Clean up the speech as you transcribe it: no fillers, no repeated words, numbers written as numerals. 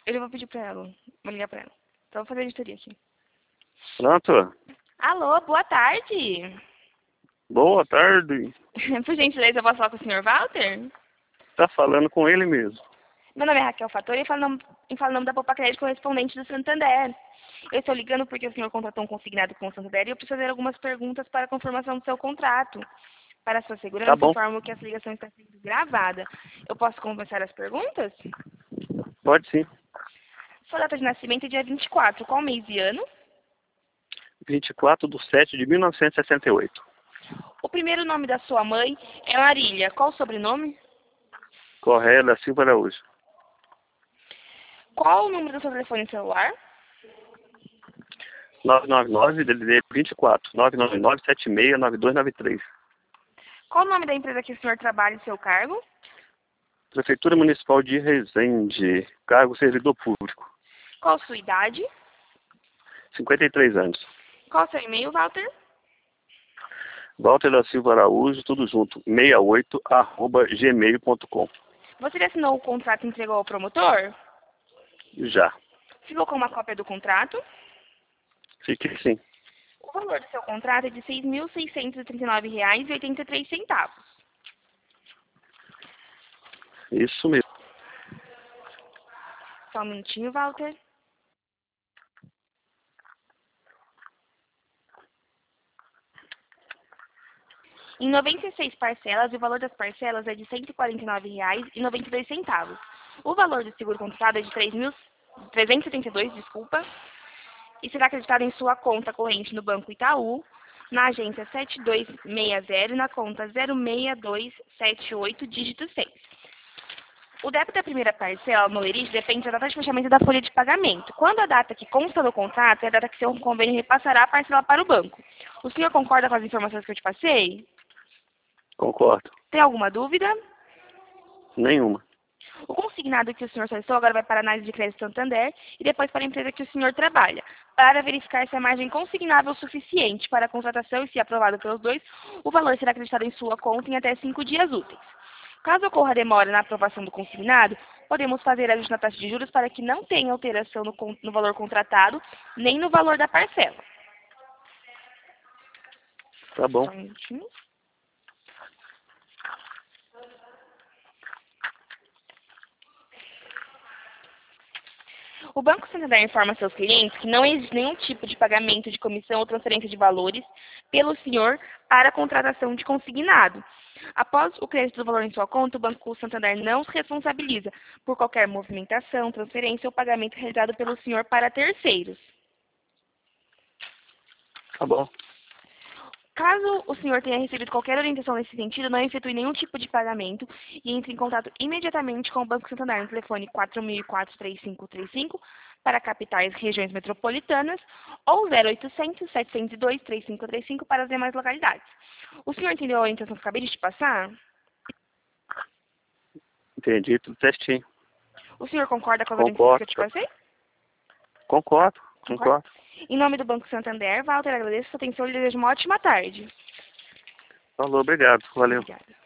Eu vou pedir pra ela. Vou ligar pra ela. Então vou fazer a editoria aqui. Pronto. Alô, boa tarde. Boa tarde. Por gentileza, eu posso falar com o senhor Walter? Tá falando com ele mesmo. Meu nome é Raquel Fatori e falo em nome da Poupa Crédito correspondente do Santander. Eu estou ligando porque o senhor contratou um consignado com o Santander e eu preciso fazer algumas perguntas para a confirmação do seu contrato. Para a sua Tá segurança, bom. informo que essa ligação está sendo gravada. Eu posso começar as perguntas? Pode sim. Sua data de nascimento é dia 24. Qual mês e ano? 24/7/1968. O primeiro nome da sua mãe é Marília. Qual o sobrenome? Correia da Silva Araújo. Qual o número do seu telefone celular? 999 DDD 24 999 769293. Qual o nome da empresa que o senhor trabalha e seu cargo? Prefeitura Municipal de Resende. Cargo servidor público. Qual sua idade? 53 anos. Qual o seu e-mail, Walter? Walter da Silva Araújo, tudo junto, 68@gmail.com. Você já assinou o contrato e entregou ao promotor? Já. Ficou com uma cópia do contrato? Fiquei sim. O valor do seu contrato é de R$ 6.639,83. Isso mesmo. Só um minutinho, Walter. Em 96 parcelas, o valor das parcelas é de R$ 149,92. O valor do seguro contratado é de 3.372, desculpa, e será acreditado em sua conta corrente no Banco Itaú, na agência 7260 e na conta 06278, dígito 6. O débito da primeira parcela no lerite depende da data de fechamento da folha de pagamento. Quando a data que consta no contrato é a data que seu convênio repassará a parcela para o banco. O senhor concorda com as informações que eu te passei? Concordo. Tem alguma dúvida? Nenhuma. O consignado que o senhor solicitou agora vai para a análise de crédito Santander e depois para a empresa que o senhor trabalha, para verificar se a margem consignável é o suficiente para a contratação e, se aprovado pelos dois, o valor será acreditado em sua conta em até 5 dias úteis. Caso ocorra demora na aprovação do consignado, podemos fazer ajuste na taxa de juros para que não tenha alteração no valor contratado, nem no valor da parcela. Tá bom. Só um minutinho. O Banco Santander informa seus clientes que não existe nenhum tipo de pagamento de comissão ou transferência de valores pelo senhor para a contratação de consignado. Após o crédito do valor em sua conta, o Banco Santander não se responsabiliza por qualquer movimentação, transferência ou pagamento realizado pelo senhor para terceiros. Tá bom. Caso o senhor tenha recebido qualquer orientação nesse sentido, não efetue nenhum tipo de pagamento e entre em contato imediatamente com o Banco Santander no telefone 4004-3535 para capitais e regiões metropolitanas ou 0800-702-3535 para as demais localidades. O senhor entendeu a orientação que eu acabei de te passar? Entendi tudo certinho. O senhor concorda com as orientações que Concordo. eu te passei? Concordo. Concorda? Concordo. Em nome do Banco Santander, Walter, agradeço a sua atenção e desejo uma ótima tarde. Falou, obrigado. Valeu. Obrigada.